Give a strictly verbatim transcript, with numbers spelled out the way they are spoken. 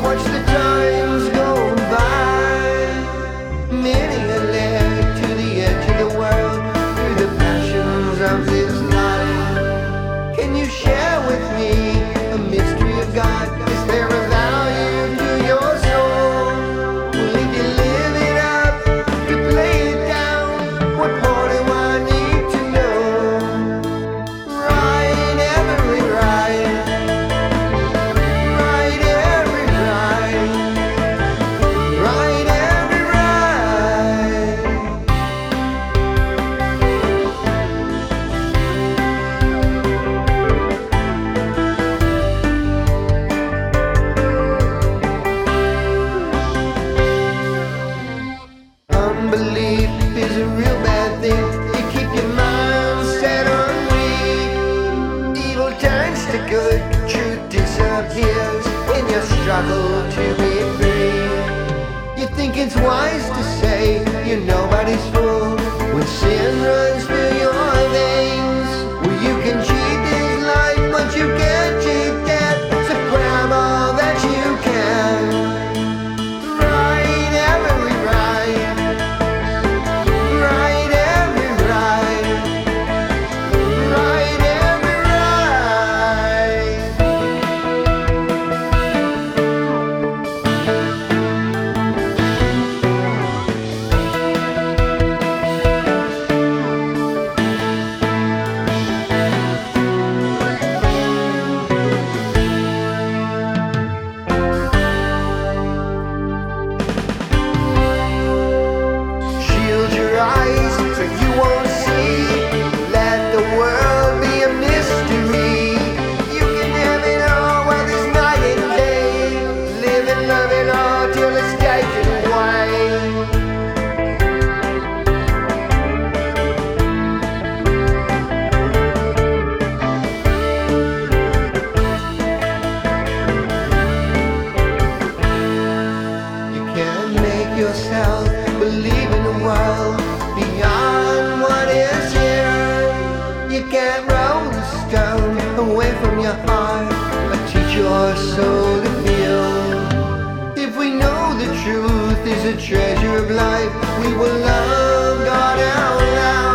watch the times go by. Many are led to the edge of the world through the passions of this life. Can you share with me a mystery of God? Is there a value to your soul? Well, if you live it up to play it down, what more do I need to know? Right, every right. Right, every right. Right, every right. Unbelief is a real bad thing. You keep your mind set on weak. Evil turns to good, truth disappears in your struggle to be free. You think it's wise to say you're nobody's fool when sin runs through your veins. Well, you can cheat this life, but you can't cheat death. So grab all that you can. Right, every right. Right, every right. Right, every right. Shield your eyes so you won't see. Let the world be a mystery. You can have it all while there's night and day. Live and love it all till it's taken away. You can't make yourself believe in a world beyond what is here. You can't roll the stone away from your heart, but teach your soul to feel. If we know the truth is a treasure of life, we will love God out loud.